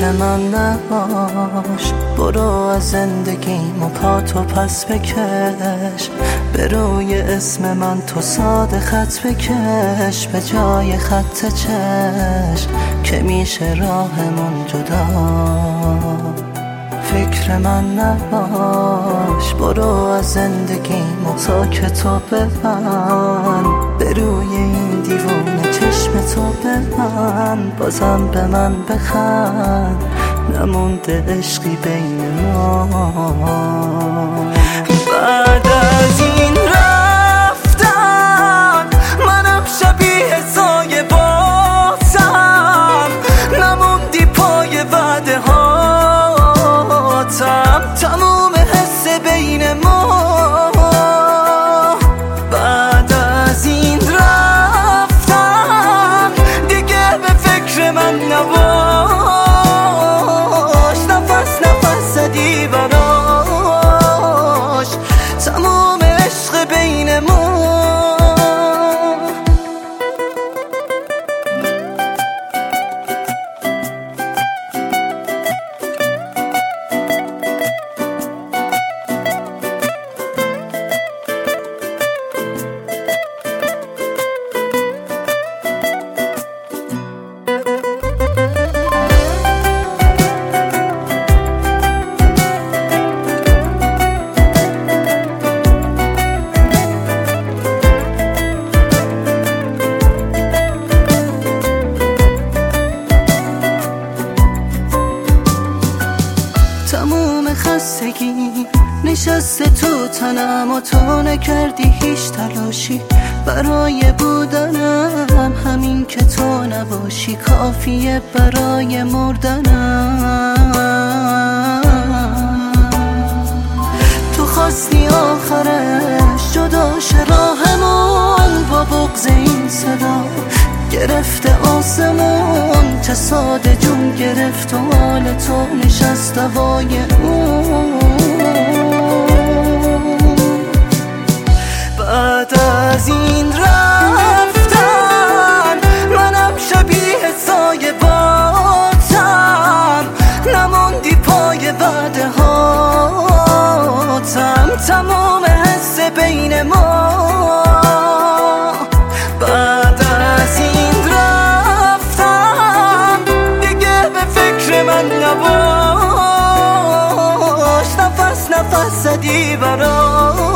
فکر من نباش، برو از زندگیمو پاتو پس بکش، به روی اسم من تو ساده خط بکش، به جای خط چشم که میشه راهمون جدا. فکر من نباش، برو از زندگیمو ساکتو ببند، به روی این دیوونه چشم تو ببند، بازم به من بخند، نمونده عشقی بین ما. بعد از این رفتن منم شبیه سایه بازم، نموندی پای وعده هاتم، تموم حس بین ما. بعد از این رفتن دیگه به فکر من نباش، نفس نفس زدی براش، تموم عشق بین ما. تموم خستگی نشسته تو تنم و تو نکردی هیچ تلاشی برای بودنم، همین که تو نباشی کافیه برای مردنم. تو خواستی آخرش جدا شه راهمون، با بغض این صدا گرفته آسمون، تصاد جون گرفت و حال تو نشست دوای اون. بعد از این رفتن منم شبیه سایه باتم، نموندی پای وعده هاتم، تمام حس بین ما. بعد از این رفتن دیگه به فکر من نباش، نفس نفس زدی براش،